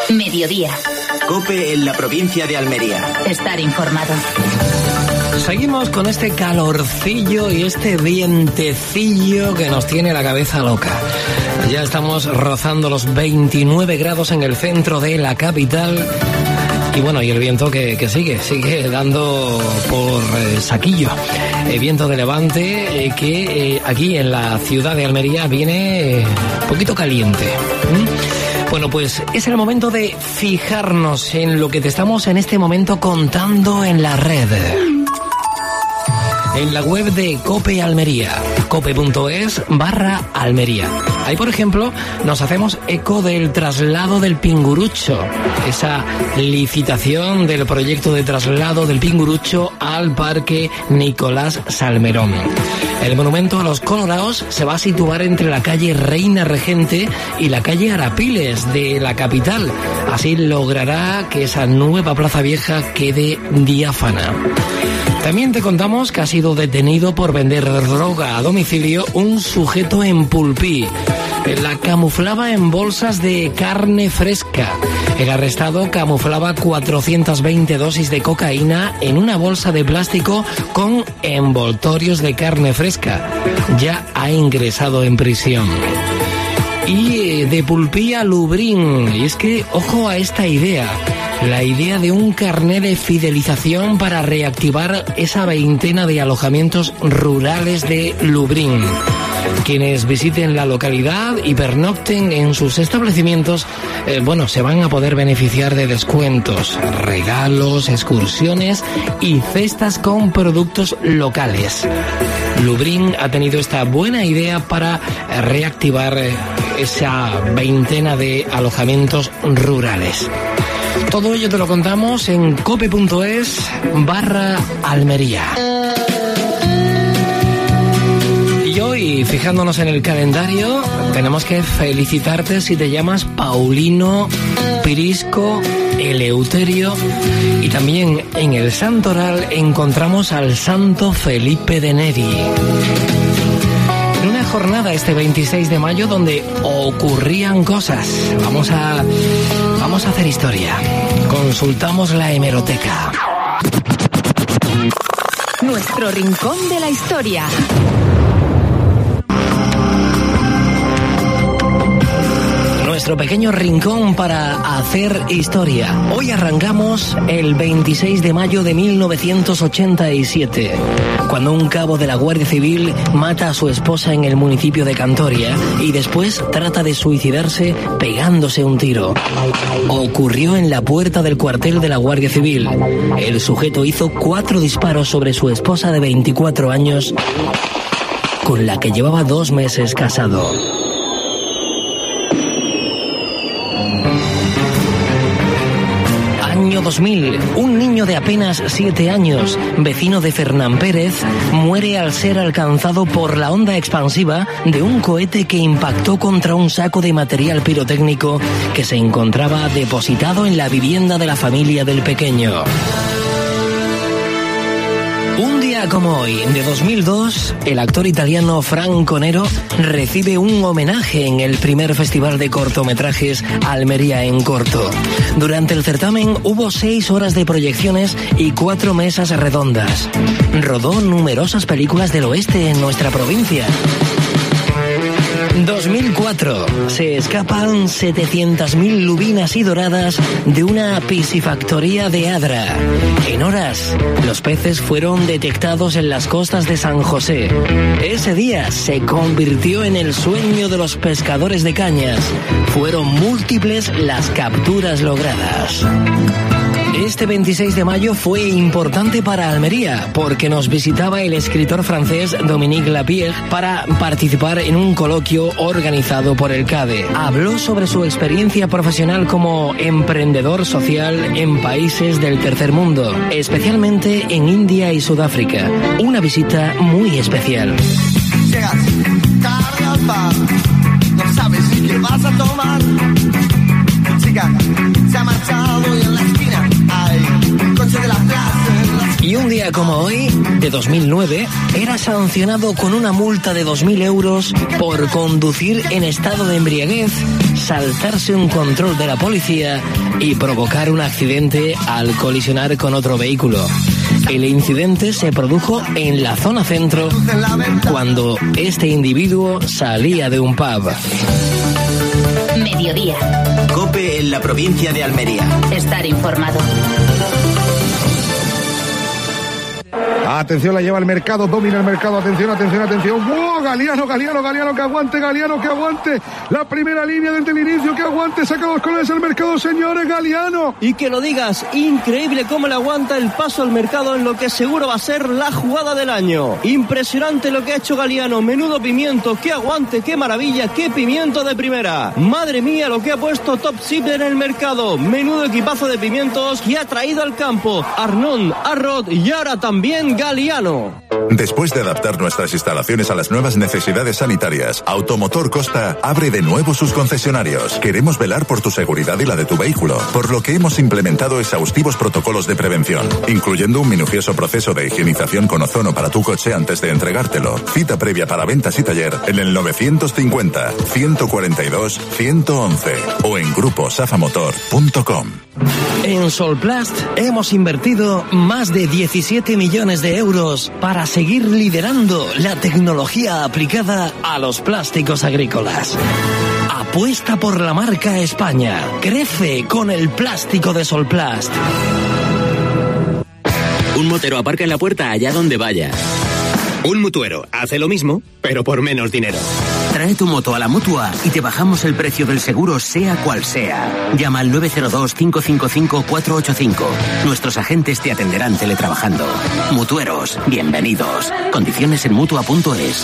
Mediodía. COPE en la provincia de Almería. Estar informado. Seguimos con este calorcillo y este vientecillo que nos tiene la cabeza loca. Ya estamos rozando los 29 grados en el centro de la capital. Y bueno, y el viento que sigue dando por saquillo. El viento de levante que aquí en la ciudad de Almería viene un poquito caliente. Bueno, pues es el momento de fijarnos en lo que te estamos en este momento contando en la red. En la web de COPE Almería, cope.es/Almería. Ahí, por ejemplo, nos hacemos eco del traslado del Pingurucho, esa licitación del proyecto de traslado del Pingurucho al Parque Nicolás Salmerón. El monumento a los colorados se va a situar entre la calle Reina Regente y la calle Arapiles de la capital. Así logrará que esa nueva Plaza Vieja quede diáfana. También te contamos que ha sido detenido por vender droga a domicilio un sujeto en Pulpí. La camuflaba en bolsas de carne fresca. El arrestado camuflaba 420 dosis de cocaína en una bolsa de plástico con envoltorios de carne fresca. Ya ha ingresado en prisión. Y de Pulpí a Lubrín. Y es que, ojo a esta idea. La idea de un carné de fidelización para reactivar esa veintena de alojamientos rurales de Lubrín. Quienes visiten la localidad y pernocten en sus establecimientos, se van a poder beneficiar de descuentos, regalos, excursiones y cestas con productos locales. Lubrín ha tenido esta buena idea para reactivar esa veintena de alojamientos rurales. Todo ello te lo contamos en cope.es/Almería. Y hoy, fijándonos en el calendario, tenemos que felicitarte si te llamas Paulino, Pirisco, Eleuterio. Y también en el santoral encontramos al santo Felipe de Neri. En una jornada este 26 de mayo donde ocurrían cosas. Vamos a hacer historia. Consultamos la hemeroteca. Nuestro rincón de la historia. Nuestro pequeño rincón para hacer historia. Hoy arrancamos el 26 de mayo de 1987, cuando un cabo de la Guardia Civil mata a su esposa en el municipio de Cantoria y después trata de suicidarse pegándose un tiro. Ocurrió en la puerta del cuartel de la Guardia Civil. El sujeto hizo 4 disparos sobre su esposa de 24 años, con la que llevaba 2 meses casado. Año 2000, un niño de apenas 7 años, vecino de Fernán Pérez, muere al ser alcanzado por la onda expansiva de un cohete que impactó contra un saco de material pirotécnico que se encontraba depositado en la vivienda de la familia del pequeño. Un día como hoy, de 2002, el actor italiano Franco Nero recibe un homenaje en el primer festival de cortometrajes Almería en Corto. Durante el certamen hubo 6 horas de proyecciones y 4 mesas redondas. Rodó numerosas películas del oeste en nuestra provincia. 2004. Se escapan 700.000 lubinas y doradas de una piscifactoría de Adra. En horas, los peces fueron detectados en las costas de San José. Ese día se convirtió en el sueño de los pescadores de cañas. Fueron múltiples las capturas logradas. Este 26 de mayo fue importante para Almería porque nos visitaba el escritor francés Dominique Lapierre para participar en un coloquio organizado por el CADE. Habló sobre su experiencia profesional como emprendedor social en países del tercer mundo, especialmente en India y Sudáfrica. Una visita muy especial. Llegas tarde al bar, no sabes ni qué vas a tomar. Chica se ha marchado y en la esquina hay un coche de la plaza. Y un día como hoy, de 2009, era sancionado con una multa de 2.000 euros por conducir en estado de embriaguez saltarse un control de la policía y provocar un accidente al colisionar con otro vehículo. El incidente se produjo en la zona centro cuando este individuo salía de un pub. Mediodía. COPE en la provincia de Almería. Estar informado. Atención, la lleva el mercado, domina el mercado, atención. ¡Wow! Galiano, que aguante. La primera línea desde el inicio, que aguante, saca los colores al mercado, señores, Galiano. Y que lo digas, increíble cómo le aguanta el paso al mercado en lo que seguro va a ser la jugada del año. Impresionante lo que ha hecho Galiano, menudo pimiento, qué aguante, qué maravilla, qué pimiento de primera. Madre mía lo que ha puesto Top Sip en el mercado, menudo equipazo de pimientos que ha traído al campo. Arnón, Arrod y ahora también Galiano. Después de adaptar nuestras instalaciones a las nuevas necesidades sanitarias, Automotor Costa abre de nuevo sus concesionarios. Queremos velar por tu seguridad y la de tu vehículo, por lo que hemos implementado exhaustivos protocolos de prevención, incluyendo un minucioso proceso de higienización con ozono para tu coche antes de entregártelo. Cita previa para ventas y taller en el 950 142 111 o en gruposafamotor.com. En Solplast hemos invertido más de 17 millones de euros para seguir liderando la tecnología aplicada a los plásticos agrícolas. Apuesta por la marca España. Crece con el plástico de Solplast. Un motero aparca en la puerta allá donde vaya. Un mutuero hace lo mismo, pero por menos dinero. Trae tu moto a la Mutua y te bajamos el precio del seguro sea cual sea. Llama al 902-555-485. Nuestros agentes te atenderán teletrabajando. Mutueros, bienvenidos. Condiciones en Mutua.es.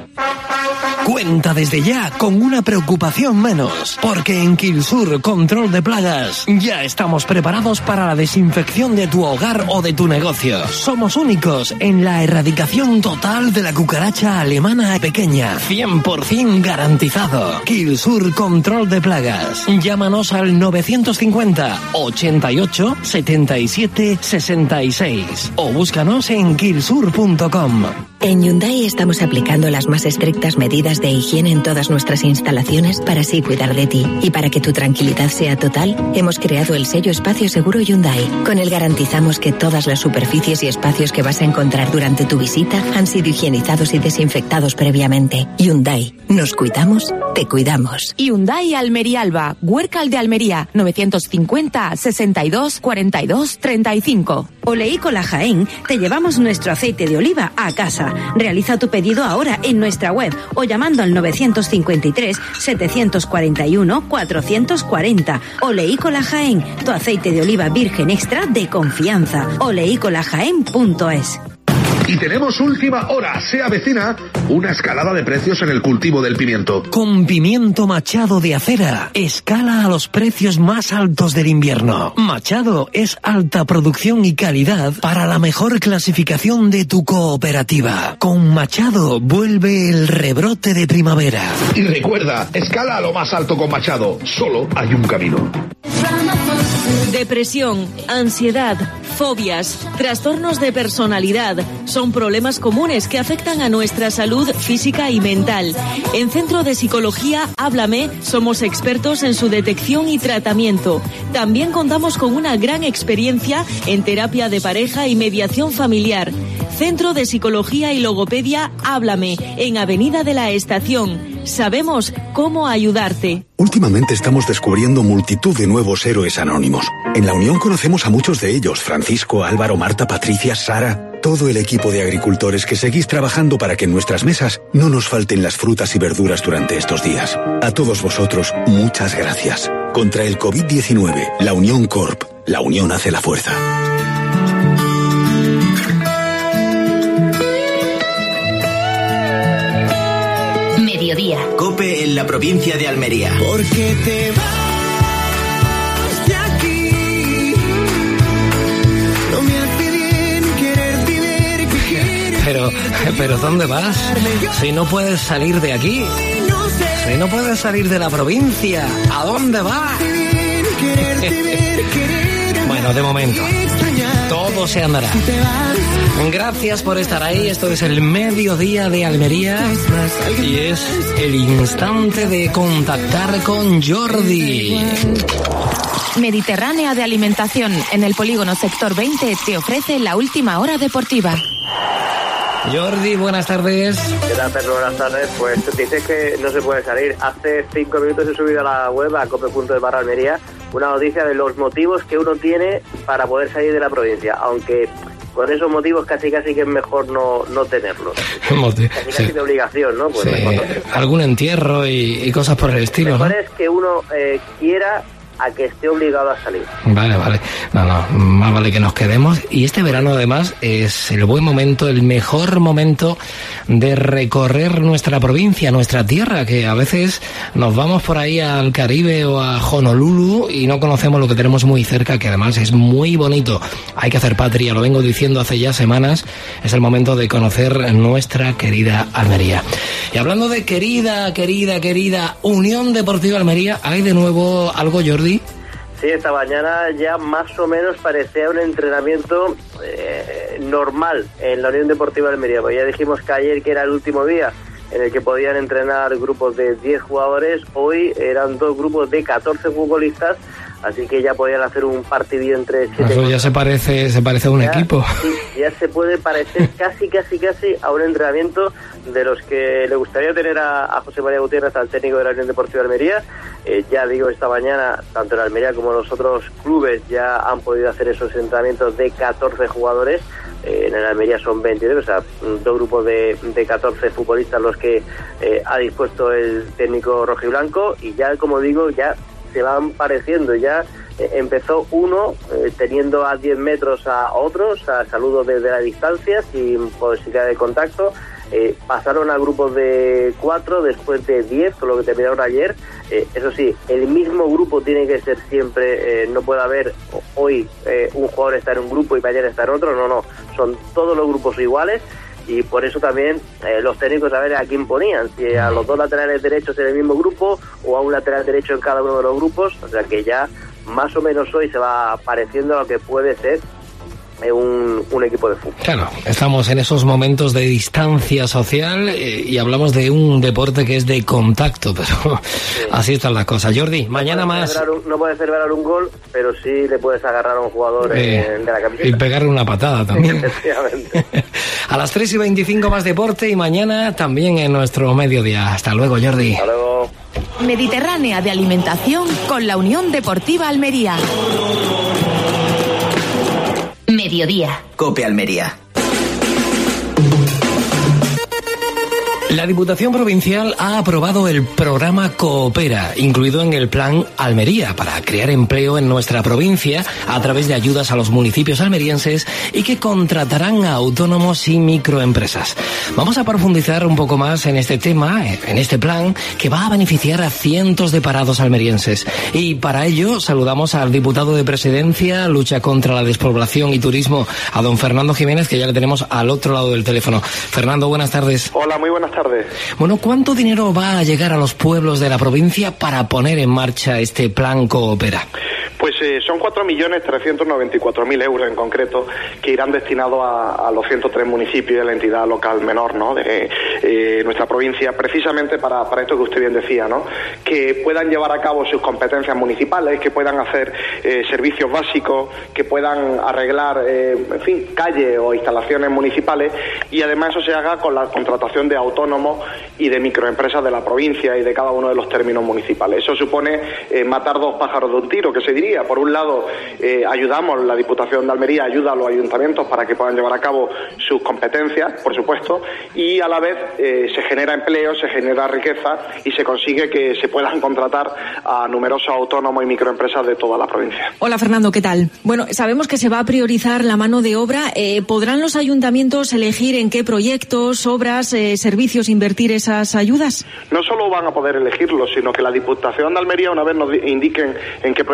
Cuenta desde ya con una preocupación menos, porque en Kilsur Control de Plagas ya estamos preparados para la desinfección de tu hogar o de tu negocio. Somos únicos en la erradicación total de la cucaracha alemana pequeña, 100% garantizado. Kilsur Control de Plagas. Llámanos al 950 88 77 66 o búscanos en kilsur.com. En Hyundai estamos aplicando las más estrictas medidas de higiene en todas nuestras instalaciones para así cuidar de ti. Y para que tu tranquilidad sea total, hemos creado el sello Espacio Seguro Hyundai. Con él garantizamos que todas las superficies y espacios que vas a encontrar durante tu visita han sido higienizados y desinfectados previamente. Hyundai. Nos cuidamos, te cuidamos. Hyundai Almería Alba, Huércal de Almería, 950 62 42 35. Oleícola Jaén, te llevamos nuestro aceite de oliva a casa. Realiza tu pedido ahora en nuestra web o llamando al 953 741 440. Oleícola Jaén, tu aceite de oliva virgen extra de confianza. oleícolajaén.es. Y tenemos última hora. Se avecina una escalada de precios en el cultivo del pimiento. Con pimiento Machado de acera, escala a los precios más altos del invierno. Machado es alta producción y calidad para la mejor clasificación de tu cooperativa. Con Machado vuelve el rebrote de primavera. Y recuerda, escala a lo más alto con Machado. Solo hay un camino. Depresión, ansiedad, fobias, trastornos de personalidad son problemas comunes que afectan a nuestra salud física y mental. En Centro de Psicología Háblame somos expertos en su detección y tratamiento. También contamos con una gran experiencia en terapia de pareja y mediación familiar. Centro de Psicología y Logopedia Háblame, en Avenida de la Estación. Sabemos cómo ayudarte. Últimamente estamos descubriendo multitud de nuevos héroes anónimos. En la Unión conocemos a muchos de ellos: Francisco, Álvaro, Marta, Patricia, Sara. Todo el equipo de agricultores que seguís trabajando para que en nuestras mesas no nos falten las frutas y verduras durante estos días. A todos vosotros, muchas gracias. Contra el COVID-19, la Unión Corp. La unión hace la fuerza. Mediodía. COPE en la provincia de Almería. Porque te vas de aquí. No me hace bien quererte ver que quieres. Pero ¿dónde vas? Si no puedes salir de aquí. Si no puedes salir de la provincia. ¿A dónde vas? Quererte ver, Bueno, de momento. todo se andará. Gracias por estar ahí. Esto es el Mediodía de Almería y es el instante de contactar con Jordi. Mediterránea de Alimentación, en el polígono Sector 20, te ofrece la última hora deportiva. Jordi, buenas tardes. ¿Qué tal, Pedro? Buenas tardes. Pues te dices que no se puede salir. Hace 5 minutos he subido a la web, a cope.es/Almería, una noticia de los motivos que uno tiene para poder salir de la provincia, aunque con esos motivos casi que es mejor no tenerlos. Casi de obligación, ¿no? Pues algún entierro y cosas por el estilo, mejor, ¿no? Es que uno quiera a que esté obligado a salir. Vale. No, más vale que nos quedemos. Y este verano, además, es el buen momento, el mejor momento de recorrer nuestra provincia, nuestra tierra, que a veces nos vamos por ahí al Caribe o a Honolulu y no conocemos lo que tenemos muy cerca, que además es muy bonito. Hay que hacer patria, lo vengo diciendo hace ya semanas. Es el momento de conocer nuestra querida Almería. Y hablando de querida Unión Deportiva Almería, ¿hay de nuevo algo, Jordi? Sí, esta mañana ya más o menos parecía un entrenamiento normal en la Unión Deportiva Almería. Pues ya dijimos que ayer, que era el último día en el que podían entrenar grupos de 10 jugadores, hoy eran 2 grupos de 14 futbolistas, así que ya podían hacer un partidillo entre 7. Eso ya se parece a un equipo. Sí, ya se puede parecer casi a un entrenamiento de los que le gustaría tener a José María Gutiérrez, al técnico de la Unión Deportiva Almería. Ya digo, esta mañana, tanto en Almería como en los otros clubes ya han podido hacer esos entrenamientos de 14 jugadores. En el Almería son 22, o sea, 2 grupos de 14 futbolistas los que ha dispuesto el técnico rojiblanco, y ya, como digo, ya se van pareciendo. Ya empezó uno teniendo a 10 metros a otros, a saludos desde la distancia, sin posibilidad de contacto. Pasaron a grupos de 4, después de 10, con lo que terminaron ayer. Eso sí, el mismo grupo tiene que ser siempre, no puede haber hoy un jugador está en un grupo y mañana está en otro, no, son todos los grupos iguales. Y por eso también los técnicos, a ver a quién ponían, si a los 2 laterales derechos en el mismo grupo o a un lateral derecho en cada uno de los grupos. O sea que ya más o menos hoy se va pareciendo a lo que puede ser un equipo de fútbol. Claro, estamos en esos momentos de distancia social y hablamos de un deporte que es de contacto, pero sí, así están las cosas. Jordi, mañana más. No puedes celebrar un gol, pero sí le puedes agarrar a un jugador de la camiseta. Y pegarle una patada también. Efectivamente. A las 3:25 más deporte, y mañana también en nuestro mediodía. Hasta luego, Jordi. Hasta luego. Mediterránea de Alimentación con la Unión Deportiva Almería. Mediodía. COPE Almería. La Diputación Provincial ha aprobado el programa Coopera, incluido en el Plan Almería, para crear empleo en nuestra provincia a través de ayudas a los municipios almerienses y que contratarán a autónomos y microempresas. Vamos a profundizar un poco más en este tema, en este plan, que va a beneficiar a cientos de parados almerienses. Y para ello saludamos al diputado de Presidencia, Lucha contra la Despoblación y Turismo, a don Fernando Jiménez, que ya le tenemos al otro lado del teléfono. Fernando, buenas tardes. Hola, muy buenas tardes. Bueno, ¿cuánto dinero va a llegar a los pueblos de la provincia para poner en marcha este plan Coopera? Pues son 4.394.000 euros en concreto, que irán destinados a los 103 municipios de la entidad local menor, ¿no?, de nuestra provincia, precisamente para esto que usted bien decía, ¿no?, que puedan llevar a cabo sus competencias municipales, que puedan hacer servicios básicos, que puedan arreglar, calles o instalaciones municipales, y además eso se haga con la contratación de autónomos y de microempresas de la provincia y de cada uno de los términos municipales. Eso supone matar 2 pájaros de un tiro, que se diría. Por un lado, ayudamos, la Diputación de Almería ayuda a los ayuntamientos para que puedan llevar a cabo sus competencias, por supuesto, y a la vez se genera empleo, se genera riqueza y se consigue que se puedan contratar a numerosos autónomos y microempresas de toda la provincia. Hola, Fernando, ¿qué tal? Bueno, sabemos que se va a priorizar la mano de obra. ¿Podrán los ayuntamientos elegir en qué proyectos, obras, servicios invertir esas ayudas? No solo van a poder elegirlo, sino que la Diputación de Almería, una vez nos indiquen en qué proyectos lo van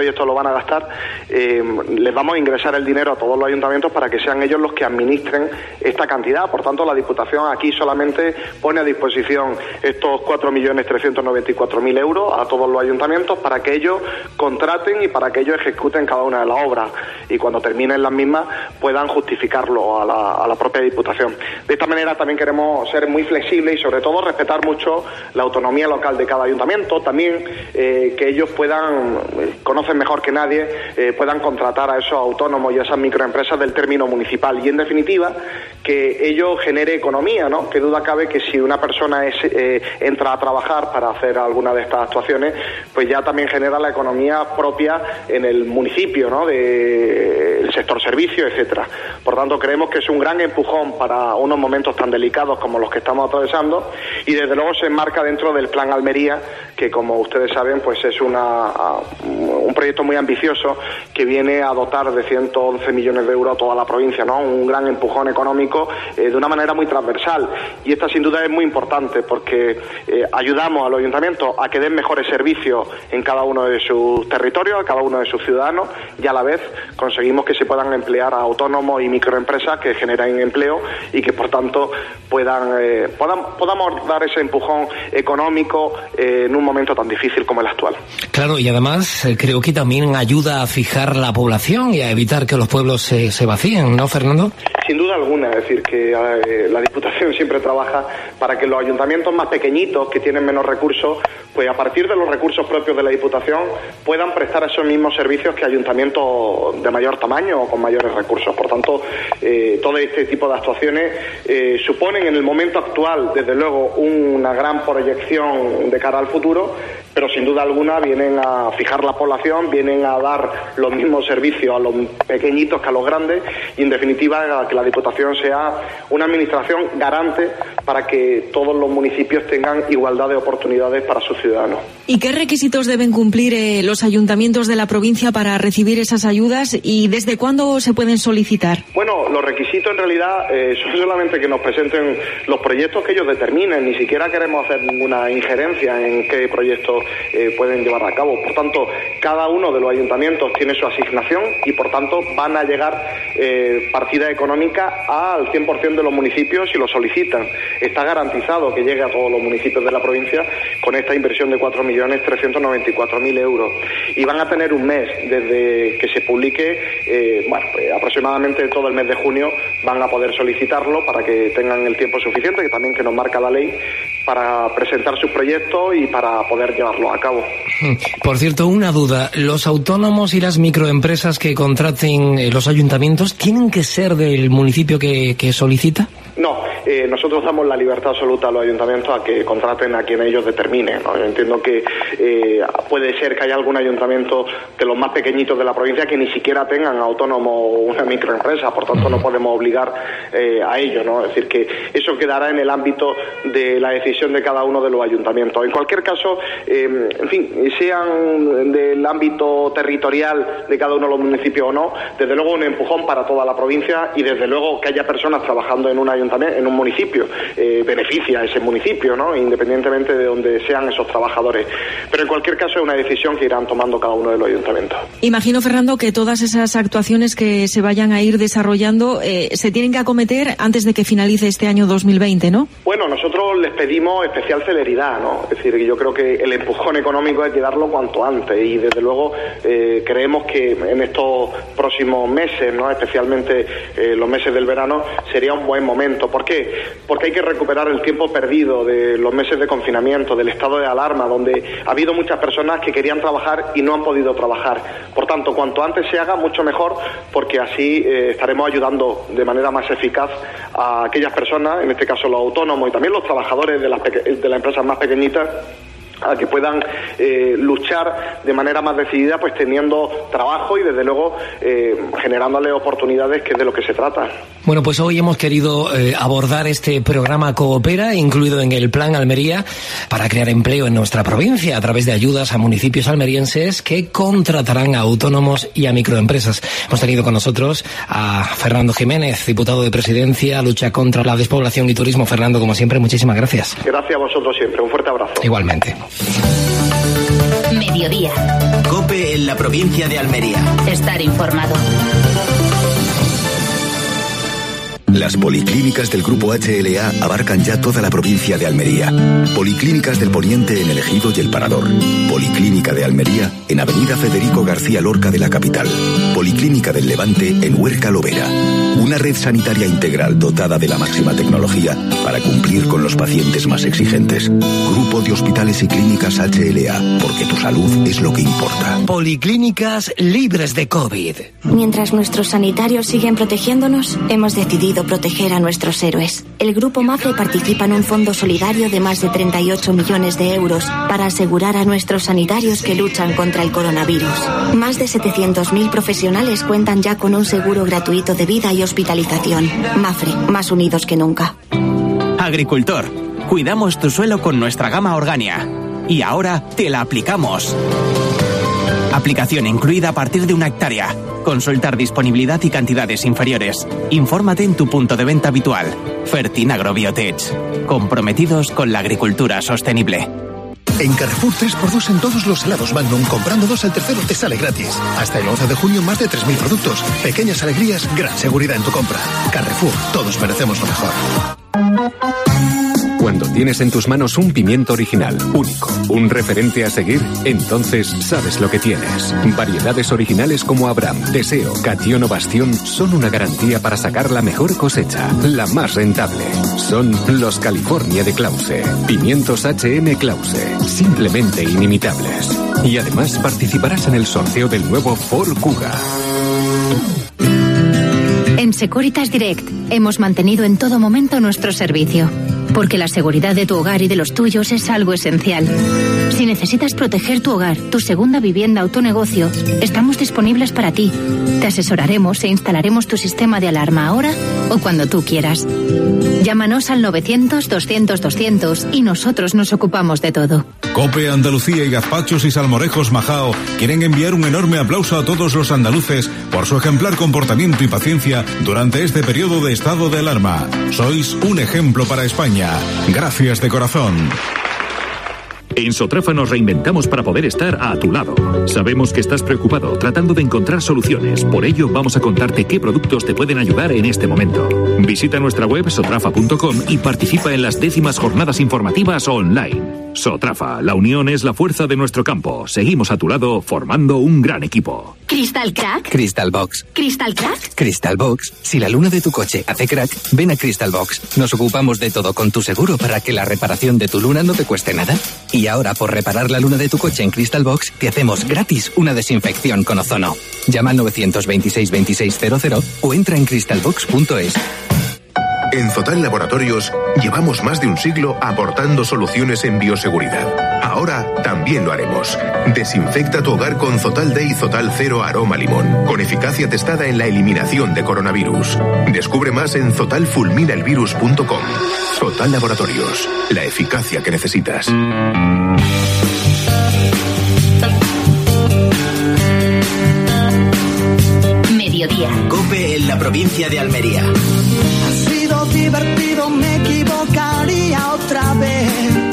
van a gastar, les vamos a ingresar el dinero a todos los ayuntamientos para que sean ellos los que administren esta cantidad. Por tanto, la Diputación aquí solamente pone a disposición estos 4.394.000 euros a todos los ayuntamientos para que ellos contraten y para que ellos ejecuten cada una de las obras, y cuando terminen las mismas puedan justificarlo a la propia Diputación. De esta manera también queremos ser muy flexibles y sobre todo respetar mucho la autonomía local de cada ayuntamiento, también que ellos puedan, conocen mejor que nadie, puedan contratar a esos autónomos y a esas microempresas del término municipal, y en definitiva que ello genere economía, ¿no? Que duda cabe que si una persona entra a trabajar para hacer alguna de estas actuaciones, pues ya también genera la economía propia en el municipio, ¿no? Del sector servicio, etcétera. Por tanto, creemos que es un gran empujón para unos momentos tan delicados como los que estamos atravesando, y desde luego se enmarca dentro del Plan Almería, que como ustedes saben, pues es un proyecto muy ambicioso que viene a dotar de 111 millones de euros a toda la provincia, ¿no? Un gran empujón económico de una manera muy transversal, y esta sin duda es muy importante porque ayudamos a los ayuntamientos a que den mejores servicios en cada uno de sus territorios, a cada uno de sus ciudadanos, y a la vez conseguimos que se puedan emplear a autónomos y microempresas que generen empleo y que por tanto podamos dar ese empujón económico en un momento tan difícil como el actual. Claro, y además creo que también ayuda a fijar la población y a evitar que los pueblos se vacíen, ¿no, Fernando? Sin duda alguna, es decir, que la Diputación siempre trabaja para que los ayuntamientos más pequeñitos, que tienen menos recursos, pues a partir de los recursos propios de la Diputación puedan prestar esos mismos servicios que ayuntamientos de mayor tamaño o con mayores recursos. Por tanto, todo este tipo de actuaciones suponen en el momento actual, desde luego, una gran proyección de cara al futuro, pero sin duda alguna vienen a fijar la población, vienen a dar los mismos servicios a los pequeñitos que a los grandes, y en definitiva a que la Diputación sea una administración garante para que todos los municipios tengan igualdad de oportunidades para sus ciudadanos. ¿Y qué requisitos deben cumplir los ayuntamientos de la provincia para recibir esas ayudas, y desde cuándo se pueden solicitar? Bueno, los requisitos en realidad son solamente que nos presenten los proyectos que ellos determinen, ni siquiera queremos hacer ninguna injerencia en qué proyectos pueden llevar a cabo. Por tanto, cada uno de los ayuntamientos tiene su asignación y por tanto van a llegar partida económica al 100% de los municipios si lo solicitan. Está garantizado que llegue a todos los municipios de la provincia con esta inversión de 4.394.000 euros, y van a tener un mes desde que se publique, pues aproximadamente todo el mes de junio van a poder solicitarlo para que tengan el tiempo suficiente, que también que nos marca la ley, para presentar sus proyectos y para poder llevarlos a cabo. Por cierto, una duda, ¿los autónomos y las microempresas que contraten los ayuntamientos tienen que ser del municipio que solicita? No, nosotros damos la libertad absoluta a los ayuntamientos a que contraten a quien ellos determinen, ¿no? Yo entiendo que puede ser que haya algún ayuntamiento de los más pequeñitos de la provincia que ni siquiera tengan autónomo o una microempresa, por tanto no podemos obligar a ello, ¿no? Es decir, que eso quedará en el ámbito de la decisión de cada uno de los ayuntamientos. En cualquier caso, en fin, sean del ámbito territorial de cada uno de los municipios o no, desde luego un empujón para toda la provincia, y desde luego que haya personas trabajando en un ayuntamiento, en un municipio, beneficia a ese municipio, ¿no? Independientemente de donde sean esos trabajadores. Pero en cualquier caso es una decisión que irán tomando cada uno de los ayuntamientos. Imagino, Fernando, que todas esas actuaciones que se vayan a ir desarrollando se tienen que acometer antes de que finalice este año 2020, ¿no? Bueno, nosotros les pedimos especial celeridad, ¿no? Es decir, yo creo que el empujón económico hay que darlo cuanto antes, y desde luego creemos que en estos próximos meses, ¿no? Especialmente los meses del verano, sería un buen momento. ¿Por qué? Porque hay que recuperar el tiempo perdido de los meses de confinamiento, del estado de alarma, donde ha habido muchas personas que querían trabajar y no han podido trabajar. Por tanto, cuanto antes se haga, mucho mejor, porque así estaremos ayudando de manera más eficaz a aquellas personas, en este caso los autónomos y también los trabajadores de las empresas más pequeñitas, a que puedan luchar de manera más decidida, pues teniendo trabajo y desde luego generándole oportunidades, que es de lo que se trata. Bueno, pues hoy hemos querido abordar este programa Coopera, incluido en el Plan Almería, para crear empleo en nuestra provincia a través de ayudas a municipios almerienses que contratarán a autónomos y a microempresas. Hemos tenido con nosotros a Fernando Jiménez, diputado de Presidencia, lucha contra la despoblación y turismo. Fernando, como siempre, muchísimas gracias. Gracias a vosotros siempre. Un fuerte abrazo. Igualmente. Mediodía. COPE en en la provincia de Almería. Estar informado. Las policlínicas del Grupo HLA abarcan ya toda la provincia de Almería. Policlínicas del Poniente en El Ejido y El Parador. Policlínica de Almería en Avenida Federico García Lorca de la capital. Policlínica del Levante en Huerca Lovera. Una red sanitaria integral dotada de la máxima tecnología para cumplir con los pacientes más exigentes. Grupo de Hospitales y Clínicas HLA, porque tu salud es lo que importa. Policlínicas libres de COVID. Mientras nuestros sanitarios siguen protegiéndonos, hemos decidido proteger a nuestros héroes. El Grupo Mafre participa en un fondo solidario de más de 38 millones de euros para asegurar a nuestros sanitarios que luchan contra el coronavirus. Más de 700.000 profesionales cuentan ya con un seguro gratuito de vida y hospitalización. Mafre, más unidos que nunca. Agricultor, cuidamos tu suelo con nuestra gama Organia. Y ahora te la aplicamos. Aplicación incluida a partir de 1 hectárea. Consultar disponibilidad y cantidades inferiores. Infórmate en tu punto de venta habitual. Fertinagro Biotech. Comprometidos con la agricultura sostenible. En Carrefour 3x2 en todos los helados Magnum. Comprando 2 el tercero te sale gratis. Hasta el 11 de junio más de 3.000 productos. Pequeñas alegrías, gran seguridad en tu compra. Carrefour, todos merecemos lo mejor. Cuando tienes en tus manos un pimiento original, único, un referente a seguir, entonces sabes lo que tienes. Variedades originales como Abraham, Deseo, Catión o Bastión son una garantía para sacar la mejor cosecha, la más rentable. Son los California de Clause. Pimientos HM Clause, simplemente inimitables. Y además participarás en el sorteo del nuevo Ford Kuga. En Securitas Direct hemos mantenido en todo momento nuestro servicio, porque la seguridad de tu hogar y de los tuyos es algo esencial. Si necesitas proteger tu hogar, tu segunda vivienda o tu negocio, estamos disponibles para ti. Te asesoraremos e instalaremos tu sistema de alarma ahora o cuando tú quieras. Llámanos al 900-200-200 y nosotros nos ocupamos de todo. COPE Andalucía y Gazpachos y Salmorejos Majao quieren enviar un enorme aplauso a todos los andaluces por su ejemplar comportamiento y paciencia durante este periodo de estado de alarma. Sois un ejemplo para España. Gracias de corazón. En Sotrafa nos reinventamos para poder estar a tu lado. Sabemos que estás preocupado tratando de encontrar soluciones. Por ello, vamos a contarte qué productos te pueden ayudar en este momento. Visita nuestra web sotrafa.com y participa en las 10º jornadas informativas online. Sotrafa, la unión es la fuerza de nuestro campo. Seguimos a tu lado formando un gran equipo. ¿Crystal Crack? Crystal Box. ¿Crystal Crack? Crystal Box. Si la luna de tu coche hace crack, ven a Crystal Box. Nos ocupamos de todo con tu seguro para que la reparación de tu luna no te cueste nada. Y ahora, por reparar la luna de tu coche en Crystal Box, te hacemos gratis una desinfección con ozono. Llama al 926 2600 o entra en crystalbox.es. En Zotal Laboratorios llevamos más de un siglo aportando soluciones en bioseguridad. Ahora también lo haremos. Desinfecta tu hogar con Zotal D y Zotal Cero Aroma Limón, con eficacia testada en la eliminación de coronavirus. Descubre más en zotalfulminaelvirus.com. Zotal Laboratorios, la eficacia que necesitas. Mediodía. COPE en la provincia de Almería. Ha sido divertido, me equivocaría otra vez.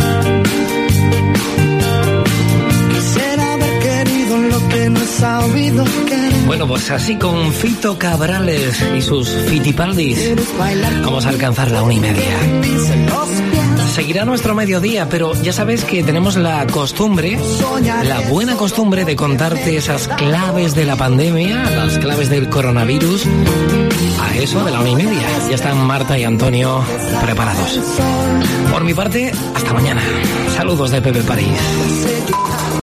Quisiera haber querido lo que no he sabido querer. Bueno, pues así con Fito Cabrales y sus Fitipaldis vamos a alcanzar la 1:30. Seguirá nuestro mediodía, pero ya sabes que tenemos la costumbre, la buena costumbre de contarte esas claves de la pandemia, las claves del coronavirus, a eso de la 1:30. Ya están Marta y Antonio preparados. Por mi parte, hasta mañana. Saludos de Pepe París.